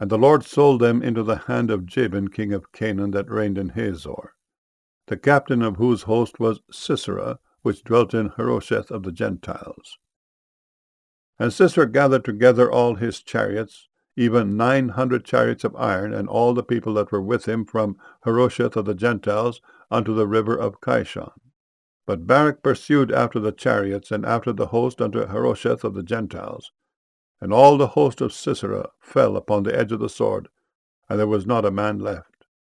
And the Lord sold them into the hand of Jabin king of Canaan, that reigned in Hazor, the captain of whose host was Sisera, which dwelt in Harosheth of the Gentiles. And Sisera gathered together all his chariots, even 900 chariots of iron, and all the people that were with him from Harosheth of the Gentiles unto the river of Kishon. But Barak pursued after the chariots and after the host unto Harosheth of the Gentiles. And all the host of Sisera fell upon the edge of the sword, and there was not a man left.